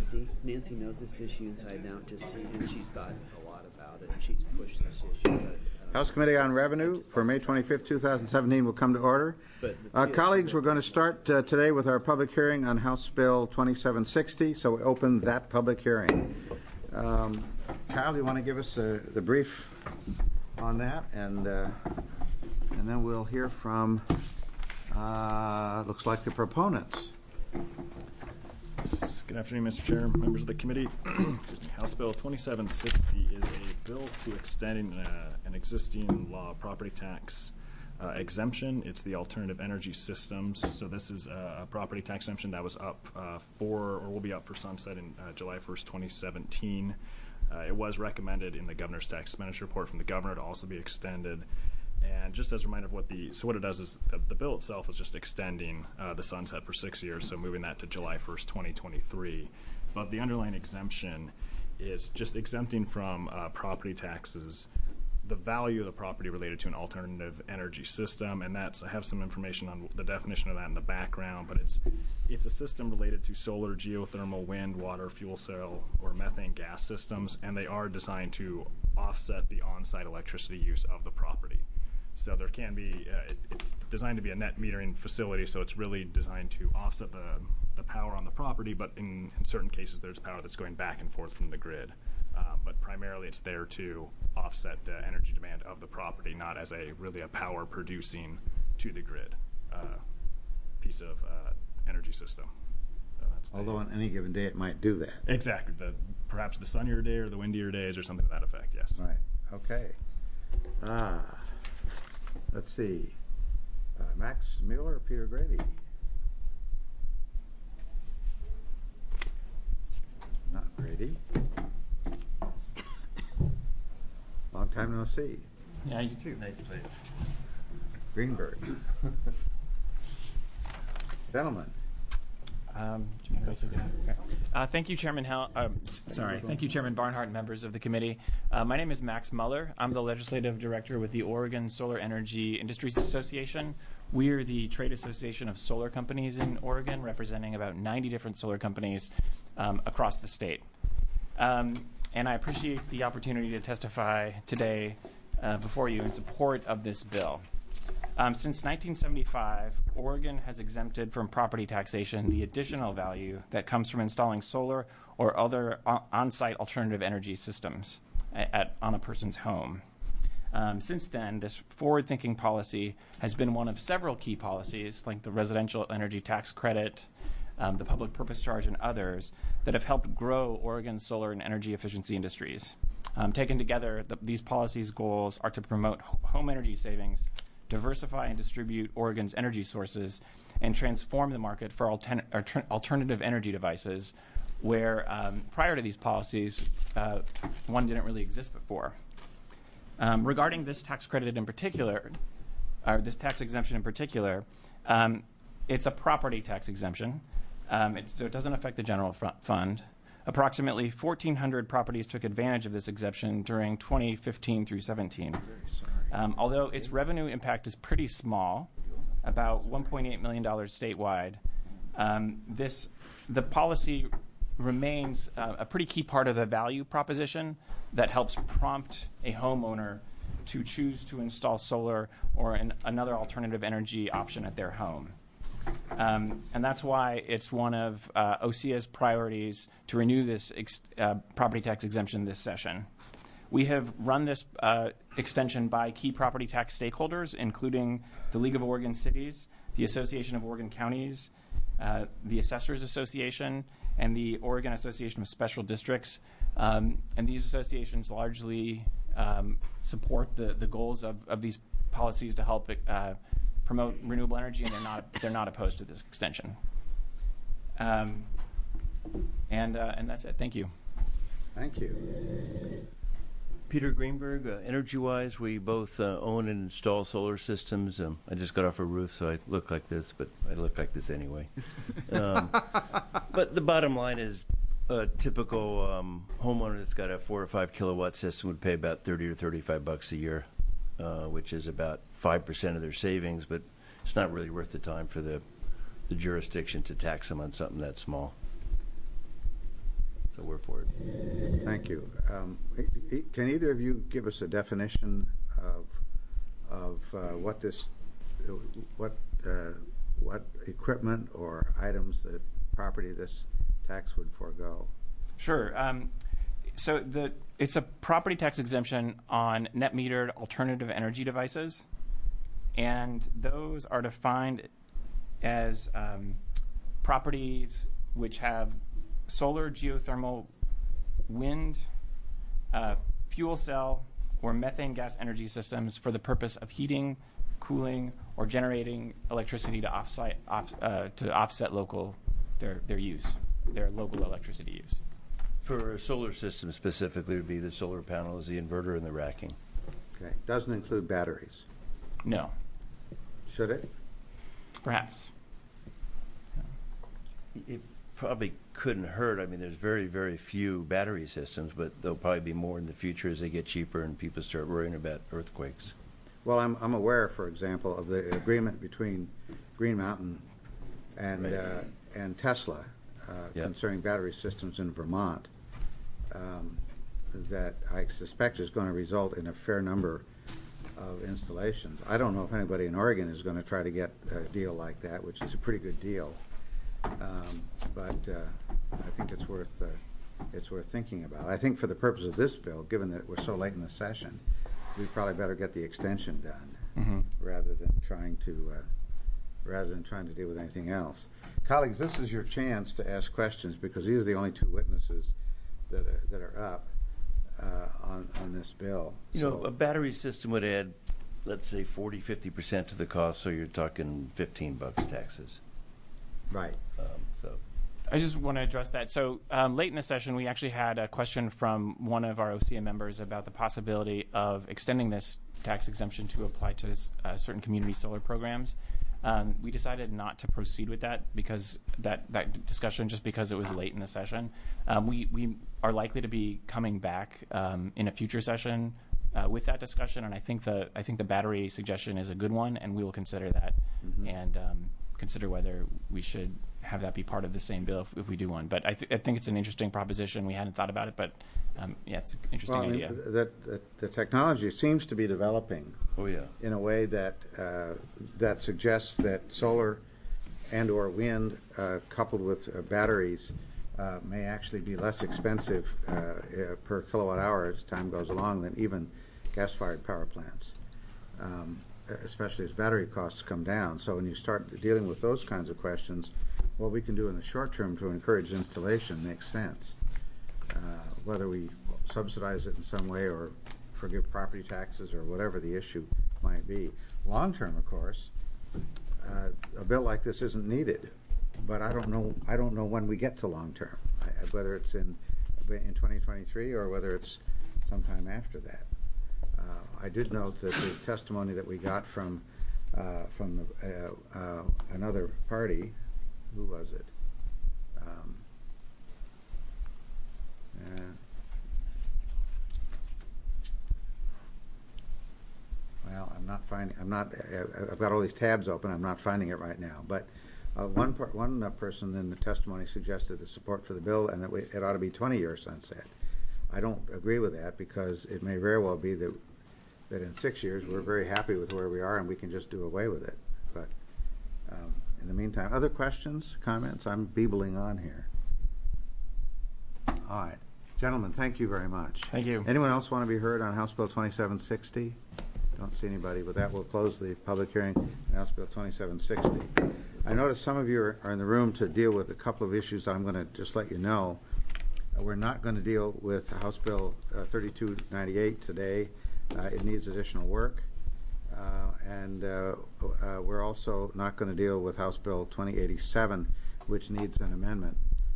Nancy. Nancy knows this issue inside and out, and she's thought a lot about it, and she's pushed this issue. House Committee on Revenue for May 25th, 2017 will come to order. Colleagues, we're going to start today with our public hearing on House Bill 2760, so we open that public hearing. Kyle, do you want to give us the brief on that? And then we'll hear from, looks like the proponents. Good afternoon, Mr. Chair, members of the committee. House Bill 2760 is a bill to extend an existing law property tax exemption. It's the alternative energy systems. So this is a property tax exemption that was up will be up for sunset in July 1st, 2017. It was recommended in the governor's tax expenditure report from the governor to also be extended. And just as a reminder of what it does is the bill itself is just extending the sunset for 6 years, so moving that to July 1st, 2023. But the underlying exemption is just exempting from property taxes the value of the property related to an alternative energy system, and I have some information on the definition of that in the background, but it's a system related to solar, geothermal, wind, water, fuel cell, or methane gas systems, and they are designed to offset the on-site electricity use of the property. So there can be, it's designed to be a net metering facility, so it's really designed to offset the power on the property, but in certain cases there's power that's going back and forth from the grid. But primarily it's there to offset the energy demand of the property, not as really a power producing to the grid piece of energy system. So although on any given day it might do that. Exactly. Perhaps the sunnier day or the windier days or something to that effect, yes. Right. Okay. Let's see. Max Mueller or Peter Grady? Not Grady. Long time no see. Yeah, you too. Nice place. Greenberg. Gentlemen. Thank you, Chairman Thank you, Chairman Barnhart and members of the committee. My name is Max Mueller. I'm the Legislative Director with the Oregon Solar Energy Industries Association. We're the trade association of solar companies in Oregon, representing about 90 different solar companies across the state. And I appreciate the opportunity to testify today before you in support of this bill. Since 1975, Oregon has exempted from property taxation the additional value that comes from installing solar or other on-site alternative energy systems on a person's home. Since then, this forward-thinking policy has been one of several key policies, like the residential energy tax credit, the public purpose charge, and others that have helped grow Oregon's solar and energy efficiency industries. Taken together, these policies' goals are to promote home energy savings, diversify and distribute Oregon's energy sources, and transform the market for alternative energy devices where prior to these policies, one didn't really exist before. Regarding this tax credit in particular, or this tax exemption in particular, it's a property tax exemption, so it doesn't affect the general fund. Approximately 1,400 properties took advantage of this exemption during 2015 through 17. Although its revenue impact is pretty small, about $1.8 million statewide, the policy remains a pretty key part of the value proposition that helps prompt a homeowner to choose to install solar or another alternative energy option at their home. And that's why it's one of OSEA's priorities to renew this property tax exemption this session. We have run this extension by key property tax stakeholders, including the League of Oregon Cities, the Association of Oregon Counties, the Assessors Association, and the Oregon Association of Special Districts. And these associations largely support the goals of these policies to help promote renewable energy, and they're not opposed to this extension. And that's it. Thank you. Thank you. Peter Greenberg, EnergyWise, we both own and install solar systems. I just got off a roof, so I look like this, but I look like this anyway. But the bottom line is a typical homeowner that's got a 4 or 5 kilowatt system would pay about $30 or $35 a year, which is about 5% of their savings, but it's not really worth the time for the jurisdiction to tax them on something that small. So we're for it. Thank you. Can either of you give us a definition of what equipment or items that property this tax would forego? Sure. So it's a property tax exemption on net metered alternative energy devices, and those are defined as properties which have solar, geothermal, wind, fuel cell, or methane gas energy systems for the purpose of heating, cooling, or generating electricity to offset local their use, their local electricity use. For a solar system specifically, it would be the solar panels, the inverter, and the racking. Okay. Doesn't include batteries. No. Should it? Perhaps. It probably couldn't hurt. I mean, there's very, very few battery systems, but there'll probably be more in the future as they get cheaper and people start worrying about earthquakes. Well, I'm aware, for example, of the agreement between Green Mountain and Right. And Tesla Yep. concerning battery systems in Vermont that I suspect is going to result in a fair number of installations. I don't know if anybody in Oregon is going to try to get a deal like that, which is a pretty good deal. But I think it's worth thinking about. I think for the purpose of this bill, given that we're so late in the session, we probably better get the extension done rather than trying to deal with anything else. Colleagues, this is your chance to ask questions because these are the only two witnesses that are up on this bill. You know, a battery system would add, let's say, 40-50% to the cost, so you're talking $15 taxes. Right. So I just want to address that. So late in the session, we actually had a question from one of our OCM members about the possibility of extending this tax exemption to apply to certain community solar programs. We decided not to proceed with that because that discussion, just because it was late in the session. We are likely to be coming back in a future session with that discussion, and I think the battery suggestion is a good one, and we will consider that and consider whether we should have that be part of the same bill if we do one. But I think it's an interesting proposition. We hadn't thought about it, but it's an interesting idea. The technology seems to be developing in a way that that suggests that solar and or wind coupled with batteries may actually be less expensive per kilowatt hour as time goes along than even gas-fired power plants, especially as battery costs come down. So when you start dealing with those kinds of questions, what we can do in the short term to encourage installation makes sense. Whether we subsidize it in some way or forgive property taxes or whatever the issue might be. Long term, of course, a bill like this isn't needed, but I don't know when we get to long term, whether it's in 2023 or whether it's sometime after that. I did note that the testimony that we got from another party, who was it? Well, I've got all these tabs open. I'm not finding it right now. But one person in the testimony suggested the support for the bill and that it ought to be 20-year sunset. I don't agree with that because it may very well be that in 6 years we're very happy with where we are and we can just do away with it. But in the meantime, other questions, comments? I'm beebling on here. All right. Gentlemen, thank you very much. Thank you. Anyone else want to be heard on House Bill 2760? Don't see anybody. With that, we'll close the public hearing on House Bill 2760. I notice some of you are in the room to deal with a couple of issues that I'm going to just let you know. We're not going to deal with House Bill 3298 today. It needs additional work. And we're also not going to deal with House Bill 2087, which needs an amendment.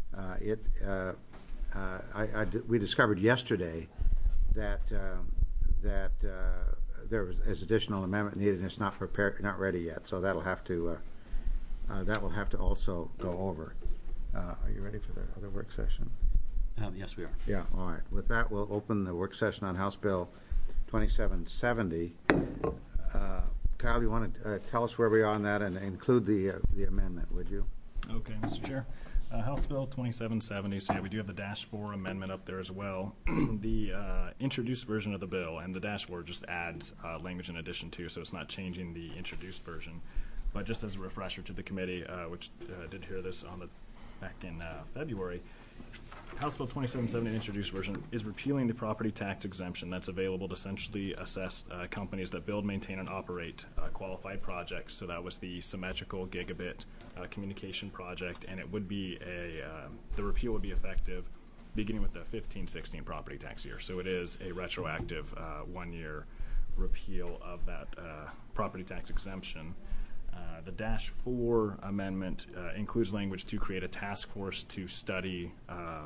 We discovered yesterday that there is additional amendment needed, and it's not ready yet. So that will have to also go over. Are you ready for the other work session? Yes, we are. Yeah. All right. With that, we'll open the work session on House Bill 2770. Kyle, you want to tell us where we are on that and include the amendment, would you? Okay, Mr. Chair. House Bill 2770, so yeah, we do have the Dash 4 amendment up there as well. The introduced version of the bill and the Dash 4 just adds language in addition to, so it's not changing the introduced version. But just as a refresher to the committee, which did hear this back in February, House Bill 2770, the introduced version, is repealing the property tax exemption that's available to essentially assess companies that build, maintain, and operate qualified projects. So that was the symmetrical gigabit communication project, and it would be the repeal would be effective beginning with the 15-16 property tax year. So it is a retroactive 1-year repeal of that property tax exemption. The Dash 4 amendment includes language to create a task force to study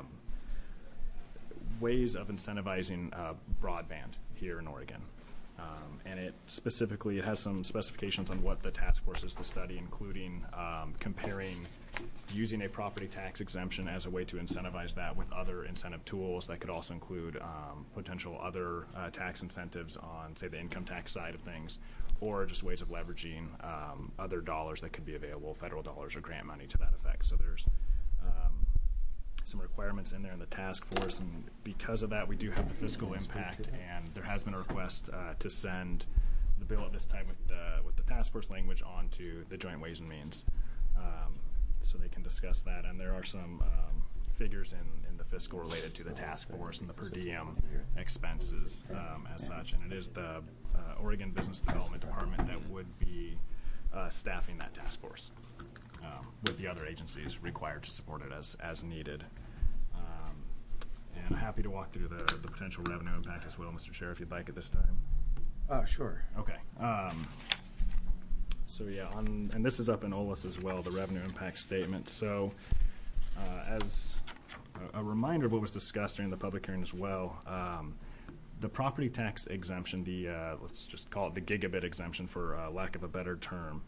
ways of incentivizing broadband here in Oregon. And it has some specifications on what the task force is to study, including comparing using a property tax exemption as a way to incentivize that with other incentive tools. That could also include potential other tax incentives on, say, the income tax side of things, or just ways of leveraging other dollars that could be available, federal dollars or grant money to that effect. So there's some requirements in there in the task force, and because of that, we do have the fiscal impact, and there has been a request to send the bill at this time with the task force language onto the Joint Ways and Means, so they can discuss that. And there are some figures in the fiscal related to the task force and the per diem expenses as such, and it is the Oregon Business Development Department that would be staffing that task force, with the other agencies required to support it as needed. And I'm happy to walk through the potential revenue impact as well, Mr. Chair, if you'd like at this time. Sure. Okay. So yeah, and this is up in OLS as well, the revenue impact statement. So as a reminder of what was discussed during the public hearing as well, the property tax exemption, let's just call it the gigabit exemption for lack of a better term,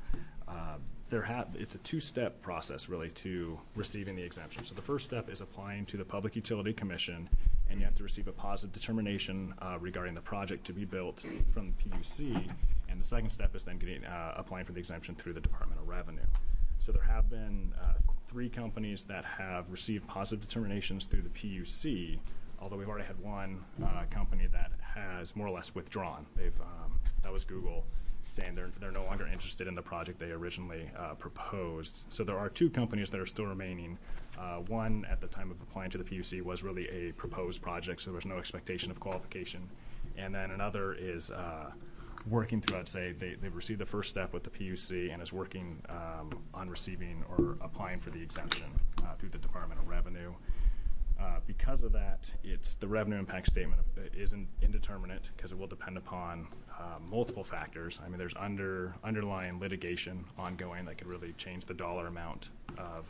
it's a two-step process really to receiving the exemption. So the first step is applying to the Public Utility Commission, and you have to receive a positive determination regarding the project to be built from the PUC. And the second step is then applying for the exemption through the Department of Revenue. So there have been 3 companies that have received positive determinations through the PUC, although we've already had one company that has more or less withdrawn. That was Google, saying they're no longer interested in the project they originally proposed. So there are 2 companies that are still remaining. One, at the time of applying to the PUC, was really a proposed project, so there's no expectation of qualification. And then another is working through, I'd say, they've received the first step with the PUC and is working on receiving or applying for the exemption through the Department of Revenue. Because of that, the revenue impact statement is indeterminate because it will depend upon multiple factors. I mean, there's underlying litigation ongoing that could really change the dollar amount of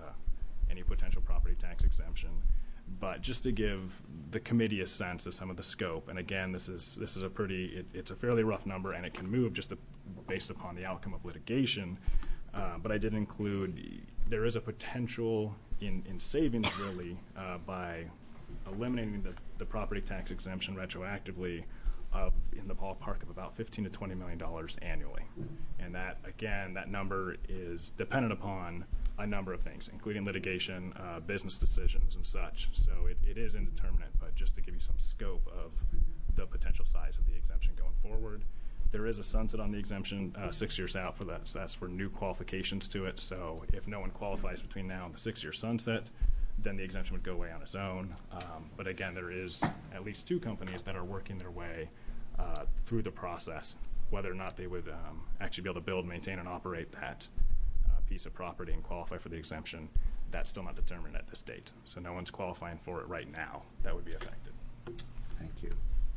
any potential property tax exemption. But just to give the committee a sense of some of the scope, and again, this is it's a fairly rough number, and it can move just based upon the outcome of litigation. But I did include there is a potential in savings really by eliminating the property tax exemption retroactively in the ballpark of about $15 to $20 million annually. And that, again, that number is dependent upon a number of things, including litigation, business decisions, and such. So it is indeterminate, but just to give you some scope of the potential size of the exemption going forward. There is a sunset on the exemption 6 years out for that. So that's for new qualifications to it. So if no one qualifies between now and the 6-year sunset, then the exemption would go away on its own. But again, there is at least 2 companies that are working their way through the process, whether or not they would actually be able to build, maintain, and operate that piece of property and qualify for the exemption. That's still not determined at this date. So no one's qualifying for it right now that would be affected. Thank you.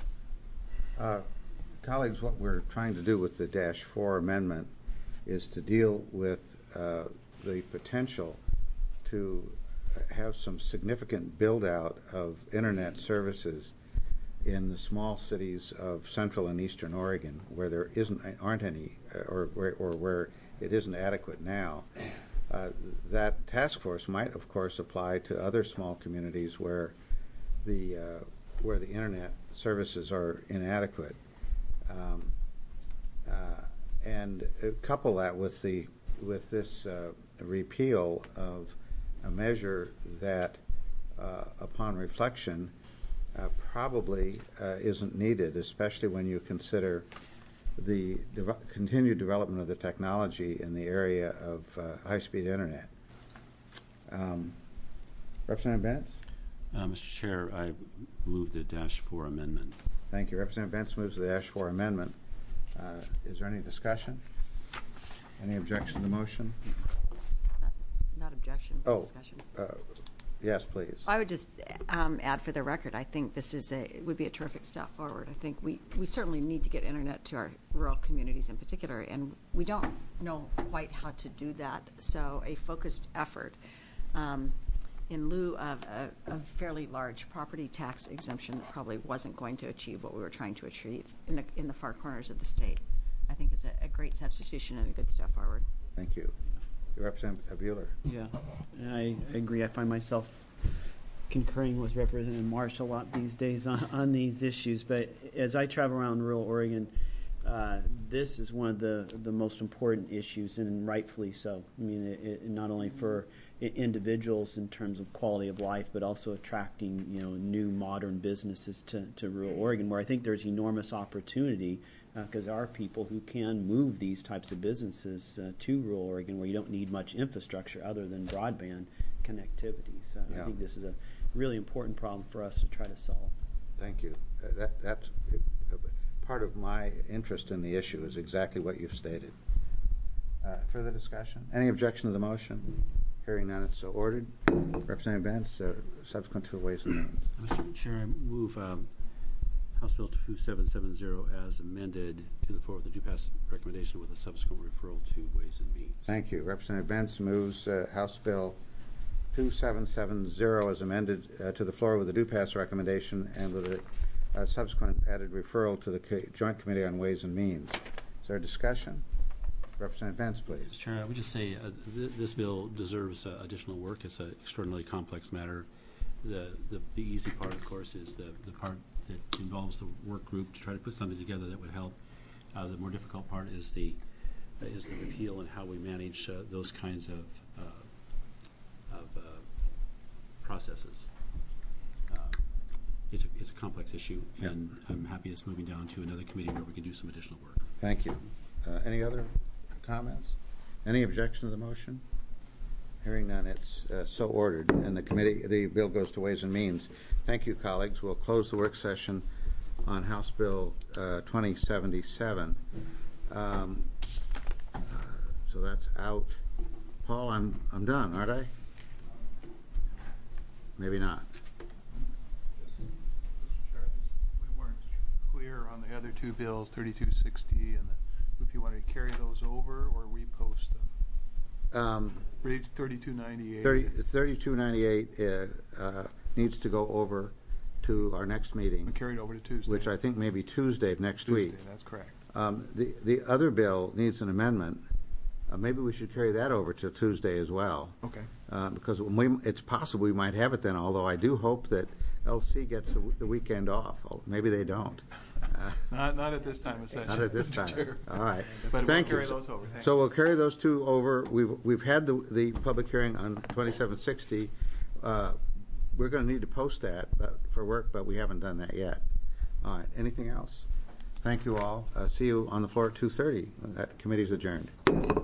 Colleagues, what we're trying to do with the Dash 4 amendment is to deal with the potential to have some significant build-out of Internet services in the small cities of central and eastern Oregon where there aren't any, or where it isn't adequate now. That task force might, of course, apply to other small communities where the Internet services are inadequate. And couple that with this repeal of a measure that, upon reflection, probably isn't needed, especially when you consider the continued development of the technology in the area of high-speed internet. Representative Bentz? Mr. Chair, I move the -4 amendment. Thank you. Representative Bentz moves the -4 amendment. Is there any discussion? Any objection to the motion? Not objection, but discussion. Yes, please. I would just add for the record, I think this is would be a terrific step forward. I think we certainly need to get internet to our rural communities in particular, and we don't know quite how to do that. So a focused effort in lieu of a fairly large property tax exemption that probably wasn't going to achieve what we were trying to achieve in the far corners of the state, I think is a great substitution and a good step forward. Thank you. Representative Bueller. Yeah, and I agree. I find myself concurring with Representative Marsh a lot these days on these issues. But as I travel around rural Oregon, this is one of the most important issues, and rightfully so. I mean, it not only for individuals in terms of quality of life, but also attracting new modern businesses to rural Oregon, where I think there's enormous opportunity. Because there are people who can move these types of businesses to rural Oregon, where you don't need much infrastructure other than broadband connectivity. So I think this is a really important problem for us to try to solve. Thank you. That's part of my interest in the issue is exactly what you've stated. Further discussion? Any objection to the motion? Hearing none, it's so ordered. Representative Bentz, subsequent to the Ways and Means. Mr. Chair, I move House Bill 2770 as amended to the floor with the due pass recommendation with a subsequent referral to Ways and Means. Thank you. Representative Bentz moves House Bill 2770 as amended to the floor with a due pass recommendation and with a subsequent added referral to the Joint Committee on Ways and Means. Is there a discussion? Representative Bentz, please. Mr. Chair, I would just say this bill deserves additional work. It's an extraordinarily complex matter. The easy part, of course, is the part that involves the work group to try to put something together that would help. The more difficult part is the repeal and how we manage those kinds of processes. It's a complex issue, and I'm happy it's moving down to another committee where we can do some additional work. Thank you. Any other comments? Any objection to the motion? Hearing none, it's so ordered, and the bill goes to Ways and Means. Thank you, colleagues. We'll close the work session on House Bill 2077. So that's out. Paul, I'm done, aren't I? Maybe not. Mr. Chair, we weren't clear on the other two bills, 3260, and if you want to carry those over or repost them. 3298. 3298 needs to go over to our next meeting. We carried over to Tuesday. Which I think may be Tuesday of next week. That's correct. The other bill needs an amendment. Maybe we should carry that over to Tuesday as well. Okay. Because it's possible we might have it then, although I do hope that LC gets the weekend off. Maybe they don't. Not at this time of session. Not at this time. Sure. All right. But Thank we'll you. carry those over. Thank so we'll carry those two over. We've had the public hearing on 2760. We're going to need to post that for work, but we haven't done that yet. All right. Anything else? Thank you all. See you on the floor at 2:30. That committee's adjourned.